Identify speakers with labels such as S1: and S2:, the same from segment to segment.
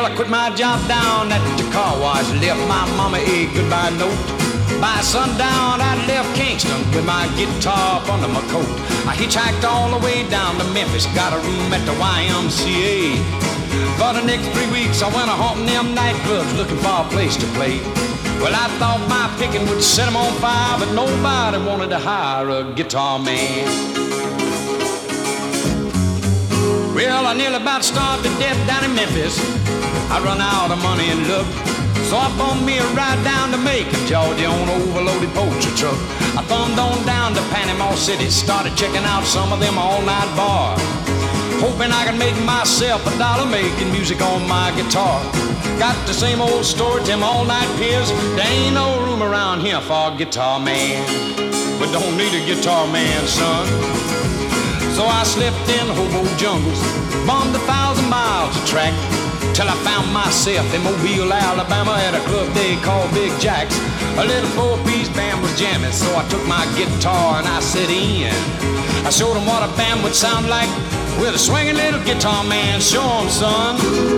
S1: I quit my job down at the car wash, left my mama a goodbye note. By sundown, I left Kingston with my guitar up under my coat. I hitchhiked all the way down to Memphis, got a room at the YMCA. For the next 3 weeks, I went a haunting them nightclubs looking for a place to play. Well, I thought my picking would set them on fire, but nobody wanted to hire a guitar man. Well, I nearly about starved to death down in Memphis. I run out of money and luck, so I bummed me a ride down to Macon, Georgia on an overloaded poultry truck. I thumbed on down to Panama City, started checking out some of them all-night bars, hoping I could make myself $1 making music on my guitar. Got the same old story, them all-night peers. There ain't no room around here for a guitar man. But don't need a guitar man, son. So I slipped in hobo jungles, bombed 1,000 miles of track, till I found myself in Mobile, Alabama, at a club they called Big Jack's. A little four-piece band was jamming, so I took my guitar and I set in. I showed them what a band would sound like with a swinging little guitar man. Show 'em, son.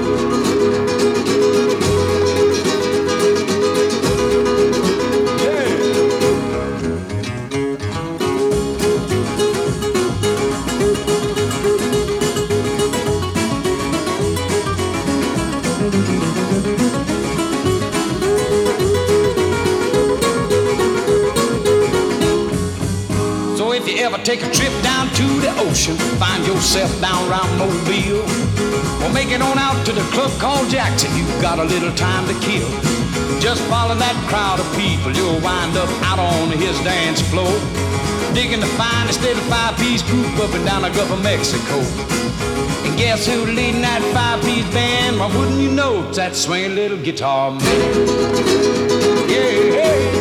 S1: Ever take a trip down to the ocean, find yourself down around Mobile, or make it on out to the club called Jackson, you've got a little time to kill. Just follow that crowd of people, you'll wind up out on his dance floor, digging the finest little five-piece group up and down the Gulf of Mexico. And guess who's leading that five-piece band? Why wouldn't you know it's that swinging little guitar man? Yeah, hey.